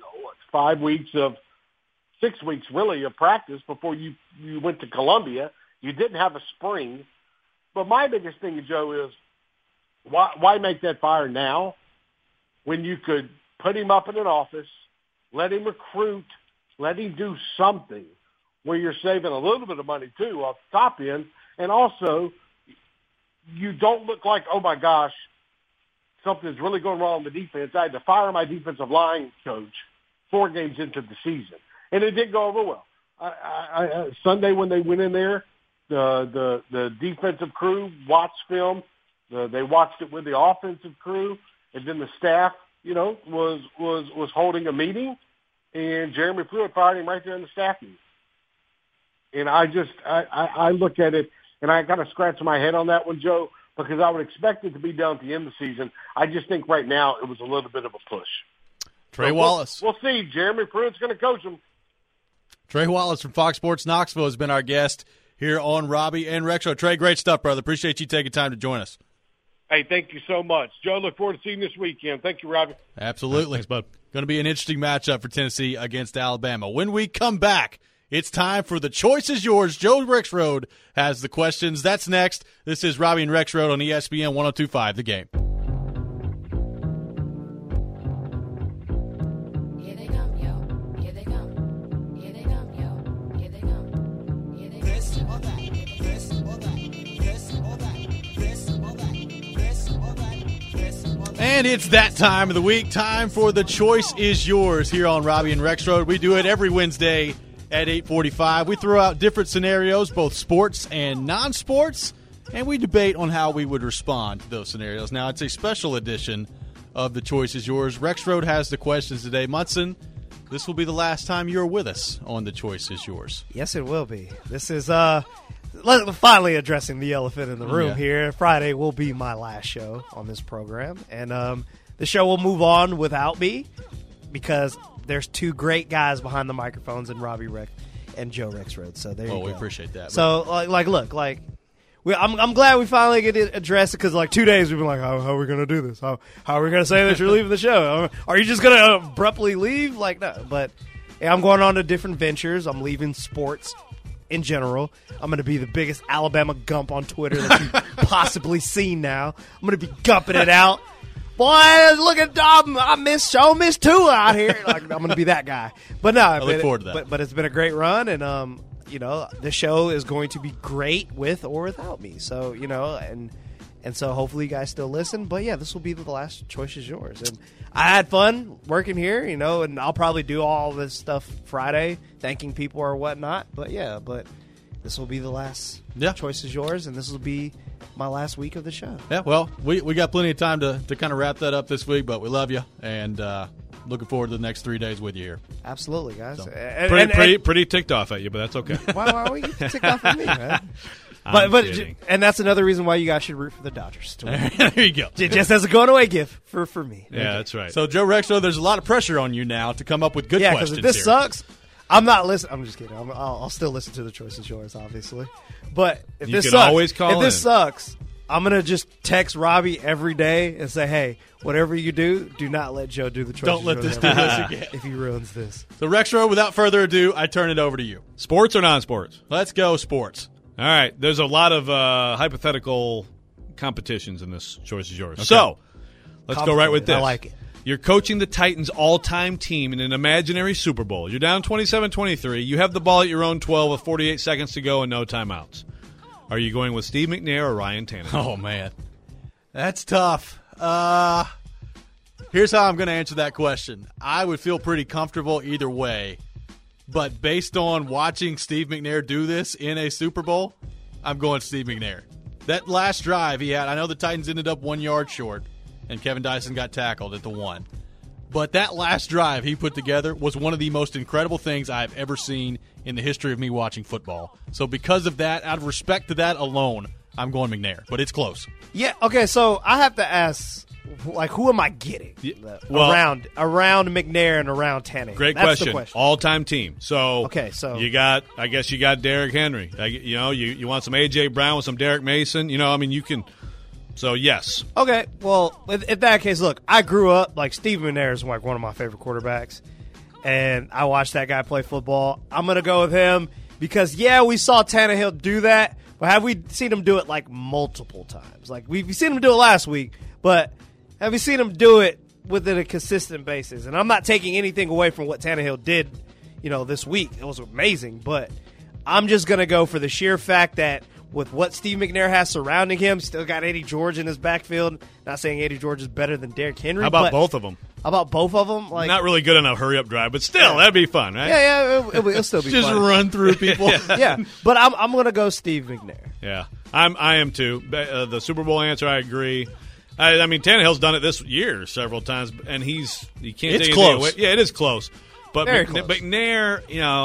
[SPEAKER 9] 6 weeks really of practice before you went to Columbia. You didn't have a spring. But my biggest thing, Joe, is why make that fire now when you could put him up in an office, let him recruit, let him do something where you're saving a little bit of money, too, off the top end, and also you don't look like, oh, my gosh, something's really going wrong with the defense. I had to fire my defensive line coach 4 games into the season, and it didn't go over well. Sunday when they went in there, the defensive crew watched film. They watched it with the offensive crew, and then the staff, was holding a meeting, and Jeremy Pruitt fired him right there in the staff meeting. And I look at it, and I kind of scratch my head on that one, Joe, because I would expect it to be done at the end of the season. I just think right now it was a little bit of a push.
[SPEAKER 7] Trey Wallace.
[SPEAKER 9] We'll see. Jeremy Pruitt's going to coach him.
[SPEAKER 7] Trey Wallace from Fox Sports Knoxville has been our guest here on Robbie and Rex Show. Trey, great stuff, brother. Appreciate you taking time to join us.
[SPEAKER 9] Hey, thank you so much. Joe, look forward to seeing you this weekend. Thank you, Robbie.
[SPEAKER 7] Absolutely.
[SPEAKER 5] Thanks, bud.
[SPEAKER 7] Going to be an interesting matchup for Tennessee against Alabama. When we come back, it's time for The Choice is Yours. Joe Rexrode has the questions. That's next. This is Robbie and Rexrode on ESPN 102.5, The Game. And it's that time of the week, time for The Choice is Yours here on Robbie and Rexrode. We do it every Wednesday at 8:45. We throw out different scenarios, both sports and non-sports, and we debate on how we would respond to those scenarios. Now, it's a special edition of The Choice is Yours. Rexrode has the questions today. Munson, this will be the last time you're with us on The Choice is Yours.
[SPEAKER 8] Yes, it will be. This is finally addressing the elephant in the room here. Friday will be my last show on this program, and the show will move on without me. because there's two great guys behind the microphones in Robbie Rex and Joe Rexrode. So there you go.
[SPEAKER 7] We appreciate that.
[SPEAKER 8] So, look. I'm glad we finally get to address it because, 2 days we've been like, how are we going to do this? How are we going to say that you're leaving the show? Are you just going to abruptly leave? No. But yeah, I'm going on to different ventures. I'm leaving sports in general. I'm going to be the biggest Alabama gump on Twitter that you've possibly seen now. I'm going to be gumping it out. Boy, look at Dom. I miss two out here. I'm going to be that guy. But no, I
[SPEAKER 7] look forward to that.
[SPEAKER 8] But it's been a great run, and the show is going to be great with or without me. So, and so hopefully you guys still listen. But yeah, this will be the last choice is yours. And I had fun working here, and I'll probably do all this stuff Friday, thanking people or whatnot. But yeah, this will be the last choice is yours, and this will be my last week of the show.
[SPEAKER 7] Yeah, well, we got plenty of time to kind of wrap that up this week, but we love you, and looking forward to the next 3 days with you here.
[SPEAKER 8] Absolutely, guys.
[SPEAKER 7] So.
[SPEAKER 5] Pretty ticked off at you, but that's okay.
[SPEAKER 8] Why are you ticked off at me, man? But and that's another reason why you guys should root for the Dodgers.
[SPEAKER 7] There you go.
[SPEAKER 8] Just as a going away gift for me.
[SPEAKER 5] Yeah, that's right.
[SPEAKER 7] So Joe Rexrode, there's a lot of pressure on you now to come up with good questions.
[SPEAKER 8] Yeah, because if this sucks, I'm not listening. I'm just kidding. I'll still listen to the choice is yours, obviously. But if
[SPEAKER 5] you
[SPEAKER 8] this
[SPEAKER 5] can
[SPEAKER 8] sucks,
[SPEAKER 5] always call
[SPEAKER 8] if this sucks, I'm gonna just text Robbie every day and say, "Hey, whatever you do not let Joe do the choice.
[SPEAKER 7] Don't let this do this again
[SPEAKER 8] if he ruins this."
[SPEAKER 7] So Rexrode, without further ado, I turn it over to you.
[SPEAKER 5] Sports or non-sports?
[SPEAKER 7] Let's go sports.
[SPEAKER 5] All right. There's a lot of hypothetical competitions in this choice is yours.
[SPEAKER 7] Okay.
[SPEAKER 5] So let's go right with this.
[SPEAKER 8] I like it.
[SPEAKER 5] You're coaching the Titans' all-time team in an imaginary Super Bowl. You're down 27-23. You have the ball at your own 12 with 48 seconds to go and no timeouts. Are you going with Steve McNair or Ryan Tannehill?
[SPEAKER 7] Oh, man. That's tough. Here's how I'm going to answer that question. I would feel pretty comfortable either way. But based on watching Steve McNair do this in a Super Bowl, I'm going Steve McNair. That last drive he had, I know the Titans ended up 1 yard short, and Kevin Dyson got tackled at the 1. But that last drive he put together was one of the most incredible things I've ever seen in the history of me watching football. So because of that, out of respect to that alone, I'm going McNair. But it's close.
[SPEAKER 8] Yeah, okay, so I have to ask, who am I getting around McNair and around Tannehill?
[SPEAKER 5] Great question. All-time team. So you got Derrick Henry. You want some A.J. Brown with some Derek Mason. You can – so, yes. Okay,
[SPEAKER 8] well, in that case, look, I grew up – Steve McNair is one of my favorite quarterbacks, and I watched that guy play football. I'm going to go with him because, we saw Tannehill do that, but have we seen him do it, multiple times? We've seen him do it last week, but have we seen him do it within a consistent basis? And I'm not taking anything away from what Tannehill did, this week. It was amazing, but I'm just going to go for the sheer fact that with what Steve McNair has surrounding him, still got Eddie George in his backfield. Not saying Eddie George is better than Derrick Henry.
[SPEAKER 5] How about both of them?
[SPEAKER 8] How about both of them?
[SPEAKER 5] Not really good on a hurry-up drive, but still, that'd be fun, right?
[SPEAKER 8] Yeah, it'll still be
[SPEAKER 7] just
[SPEAKER 8] fun.
[SPEAKER 7] Just run through people.
[SPEAKER 8] Yeah, but I'm going to go Steve McNair.
[SPEAKER 5] Yeah, I am too. The Super Bowl answer, I agree. I mean, Tannehill's done it this year several times, and he can't take anything away. Yeah, it is close. But McNair,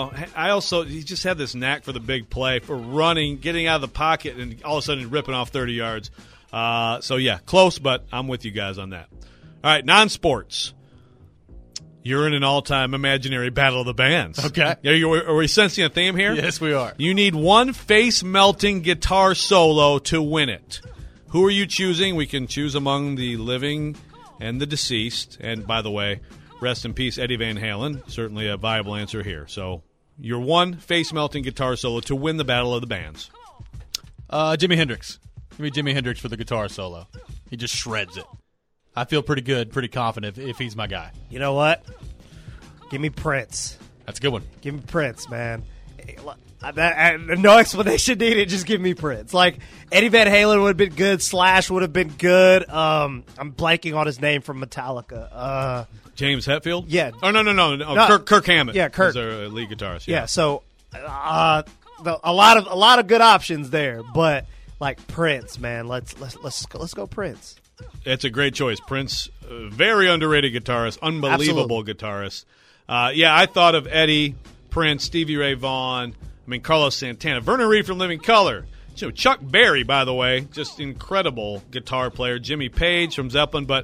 [SPEAKER 5] he just had this knack for the big play, for running, getting out of the pocket, and all of a sudden ripping off 30 yards. Close, but I'm with you guys on that. All right, non-sports. You're in an all-time imaginary battle of the bands.
[SPEAKER 7] Okay.
[SPEAKER 5] Are we sensing a theme here?
[SPEAKER 7] Yes, we are.
[SPEAKER 5] You need one face-melting guitar solo to win it. Who are you choosing? We can choose among the living and the deceased. And, by the way, rest in peace, Eddie Van Halen. Certainly a viable answer here. So, your one face-melting guitar solo to win the battle of the bands.
[SPEAKER 7] Jimi Hendrix. Give me Jimi Hendrix for the guitar solo. He just shreds it. I feel pretty good, pretty confident if he's my guy.
[SPEAKER 8] You know what? Give me Prince.
[SPEAKER 7] That's a good one.
[SPEAKER 8] Give me Prince, man. No explanation needed. Just give me Prince. Eddie Van Halen would have been good. Slash would have been good. I'm blanking on his name from Metallica.
[SPEAKER 5] James Hetfield?
[SPEAKER 8] Yeah.
[SPEAKER 5] Oh, no. Kirk Hammett.
[SPEAKER 8] Yeah, Kirk.
[SPEAKER 5] Is our lead guitarist.
[SPEAKER 8] Yeah, so a lot of good options there, but Prince, man. Let's go Prince.
[SPEAKER 5] It's a great choice. Prince, very underrated guitarist, unbelievable guitarist. I thought of Eddie, Prince, Stevie Ray Vaughan, Carlos Santana, Vernon Reid from Living Colour. Chuck Berry, by the way, just incredible guitar player. Jimmy Page from Zeppelin, but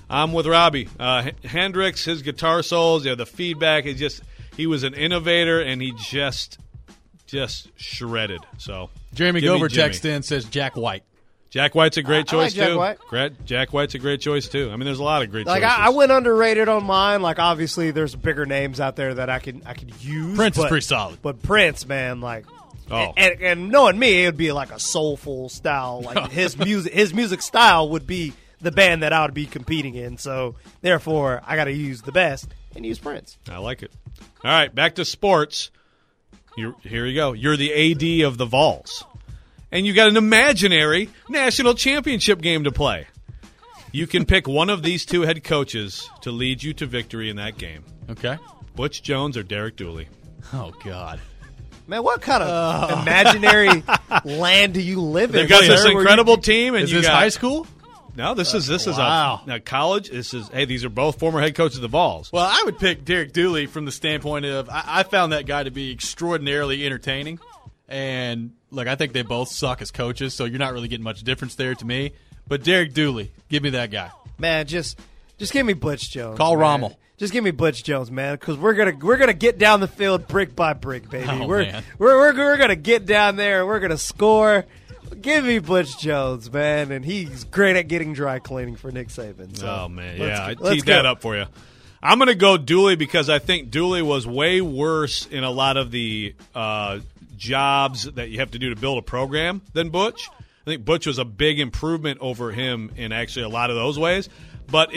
[SPEAKER 5] I'm with Robbie. Hendrix, his guitar solos, the feedback, he was an innovator, and he just shredded. So
[SPEAKER 7] Jeremy Gover texts in, says Jack White.
[SPEAKER 5] Jack White's a great choice,
[SPEAKER 8] Jack
[SPEAKER 5] too.
[SPEAKER 8] White.
[SPEAKER 5] Jack White's a great choice, too. I mean, there's a lot of great choices.
[SPEAKER 8] I went underrated on mine. Like, obviously, there's bigger names out there that I could use.
[SPEAKER 7] Prince is pretty solid.
[SPEAKER 8] But Prince, man, like,
[SPEAKER 5] oh.
[SPEAKER 8] and knowing me, it would be like a soulful style. Like, his music style would be the band that I would be competing in. So, therefore, I got to use the best and use Prince.
[SPEAKER 5] I like it. All right, back to sports. Here you go. You're the AD of the Vols. And you got an imaginary national championship game to play. You can pick one of these two head coaches to lead you to victory in that game.
[SPEAKER 7] Okay.
[SPEAKER 5] Butch Jones or Derek Dooley.
[SPEAKER 7] Oh, God.
[SPEAKER 8] Man, what kind of imaginary land do you live in?
[SPEAKER 5] They've got this incredible team. And
[SPEAKER 7] is
[SPEAKER 5] you
[SPEAKER 7] this
[SPEAKER 5] got
[SPEAKER 7] high school?
[SPEAKER 5] No, this is
[SPEAKER 7] wow.
[SPEAKER 5] a college. These are both former head coaches of the Vols.
[SPEAKER 7] Well, I would pick Derek Dooley from the standpoint of I found that guy to be extraordinarily entertaining. And, look, I think they both suck as coaches, so you're not really getting much difference there to me. But Derek Dooley, give me that guy.
[SPEAKER 8] Man, just give me Butch Jones.
[SPEAKER 7] Call
[SPEAKER 8] man.
[SPEAKER 7] Rommel.
[SPEAKER 8] Just give me Butch Jones, man, because we're gonna get down the field brick by brick, baby.
[SPEAKER 7] Oh,
[SPEAKER 8] we're gonna get down there. We're gonna score. Give me Butch Jones, man, and he's great at getting dry cleaning for Nick Saban. So
[SPEAKER 5] oh man, I teed that up for you. I'm going to go Dooley because I think Dooley was way worse in a lot of the jobs that you have to do to build a program than Butch. I think Butch was a big improvement over him in actually a lot of those ways. But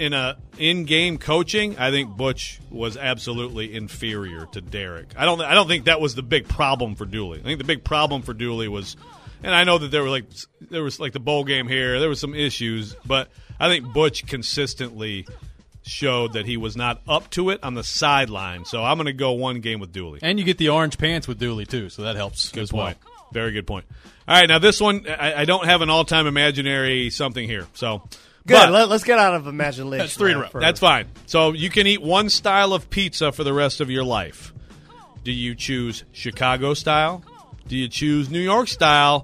[SPEAKER 5] in-game coaching, I think Butch was absolutely inferior to Derek. I don't think that was the big problem for Dooley. I think the big problem for Dooley was, and I know that there was the bowl game here, there was some issues, but I think Butch consistently showed that he was not up to it on the sideline. So I'm going to go one game with Dooley.
[SPEAKER 7] And you get the orange pants with Dooley, too, so that helps
[SPEAKER 5] Good
[SPEAKER 7] as
[SPEAKER 5] point.
[SPEAKER 7] well.
[SPEAKER 5] Very good point. All right, now this one, I don't have an all-time imaginary something here. So
[SPEAKER 8] good. Let's get out of imagination.
[SPEAKER 7] That's 3 in a row.
[SPEAKER 5] That's fine. So you can eat one style of pizza for the rest of your life. Do you choose Chicago style? Do you choose New York style?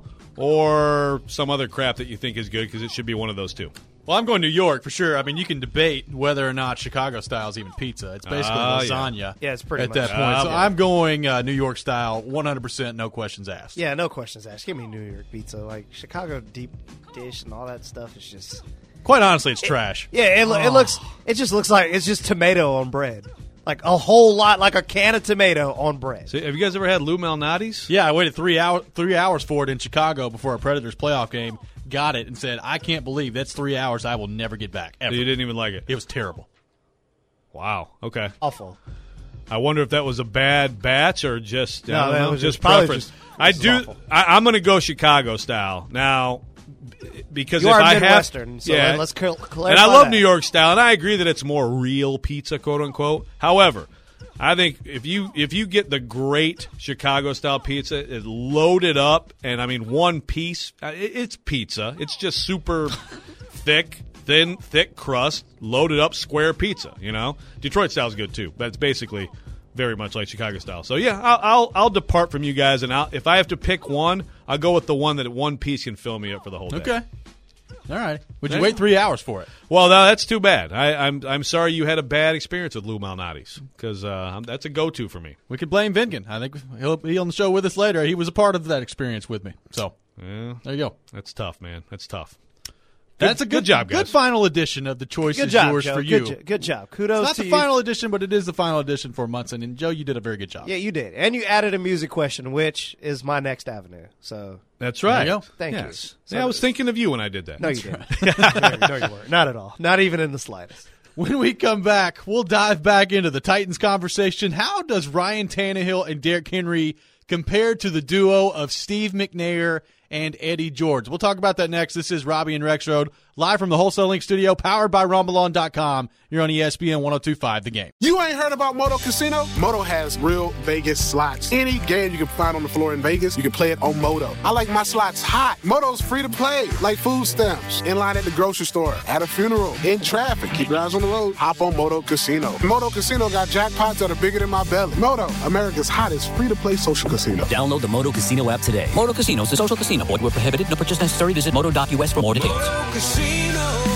[SPEAKER 5] Or some other crap that you think is good because it should be one of those two?
[SPEAKER 7] Well, I'm going New York for sure. I mean, you can debate whether or not Chicago style is even pizza. It's basically lasagna.
[SPEAKER 8] Yeah, it's pretty
[SPEAKER 7] at
[SPEAKER 8] much
[SPEAKER 7] that point. So I'm going New York style, 100%, no questions asked.
[SPEAKER 8] Yeah, no questions asked. Give me New York pizza. Like Chicago deep dish and all that stuff is just.
[SPEAKER 7] Quite honestly, it's trash.
[SPEAKER 8] Yeah, it just looks like it's just tomato on bread. Like a whole lot, like a can of tomato on bread.
[SPEAKER 5] So have you guys ever had Lou Malnati's?
[SPEAKER 7] Yeah, I waited 3 hours for it in Chicago before a Predators playoff game. Got it and said, I can't believe that's 3 hours I will never get back. Ever.
[SPEAKER 5] So you didn't even like it?
[SPEAKER 7] It was terrible.
[SPEAKER 5] Wow. Okay.
[SPEAKER 8] Awful.
[SPEAKER 5] I wonder if that was a bad batch or just
[SPEAKER 8] just
[SPEAKER 5] preference.
[SPEAKER 8] Awful.
[SPEAKER 5] I'm going to go Chicago style now because
[SPEAKER 8] you
[SPEAKER 5] if
[SPEAKER 8] are
[SPEAKER 5] I
[SPEAKER 8] Midwestern,
[SPEAKER 5] have,
[SPEAKER 8] so let's clarify.
[SPEAKER 5] And I love
[SPEAKER 8] that.
[SPEAKER 5] New York style, and I agree that it's more real pizza, quote unquote. However, I think if you get the great Chicago style pizza, it's loaded up, and I mean one piece, it's pizza. It's just super thick crust, loaded up square pizza. You know, Detroit style is good too, but it's basically very much like Chicago style. So yeah, I'll depart from you guys, and if I have to pick one, I'll go with the one that one piece can fill me up for the whole day.
[SPEAKER 7] Okay. All right. Would you wait 3 hours for it?
[SPEAKER 5] Well, no, that's too bad. I'm sorry you had a bad experience with Lou Malnati's because that's a go-to for me.
[SPEAKER 7] We could blame Vingan. I think he'll be on the show with us later. He was a part of that experience with me. So
[SPEAKER 5] yeah,
[SPEAKER 7] there you go.
[SPEAKER 5] That's tough, man. That's tough.
[SPEAKER 7] That's a good
[SPEAKER 5] job, guys.
[SPEAKER 7] Good final edition of the choice
[SPEAKER 8] good
[SPEAKER 7] is
[SPEAKER 8] job,
[SPEAKER 7] yours
[SPEAKER 8] Joe.
[SPEAKER 7] for you.
[SPEAKER 8] Good job. Kudos
[SPEAKER 7] it's not
[SPEAKER 8] to
[SPEAKER 7] the
[SPEAKER 8] you.
[SPEAKER 7] final edition, but it is the final edition for Munson. And Joe, you did a very good job.
[SPEAKER 8] Yeah, you did, and you added a music question, which is my next avenue. So
[SPEAKER 5] that's right.
[SPEAKER 7] There you go.
[SPEAKER 8] Thank you.
[SPEAKER 5] So yeah, I was thinking of you when I did that.
[SPEAKER 8] No, you didn't. No, you weren't. Not at all. Not even in the slightest.
[SPEAKER 7] When we come back, we'll dive back into the Titans conversation. How does Ryan Tannehill and Derrick Henry compare to the duo of Steve McNair and Eddie George? We'll talk about that next. This is Robbie and Rexroad, live from the Wholesale Link studio, powered by Rumble.com. You're on ESPN 102.5 The Game.
[SPEAKER 10] You ain't heard about Moto Casino? Moto has real Vegas slots. Any game you can find on the floor in Vegas, you can play it on Moto. I like my slots hot. Moto's free to play, like food stamps, in line at the grocery store, at a funeral, in traffic. Keep your eyes on the road. Hop on Moto Casino. Moto Casino got jackpots that are bigger than my belly. Moto, America's hottest free-to-play social casino.
[SPEAKER 3] Download the Moto Casino app today. Moto Casino is a social casino. Void where prohibited. No purchase necessary. Visit moto.us for more details.
[SPEAKER 1] Moto Casino.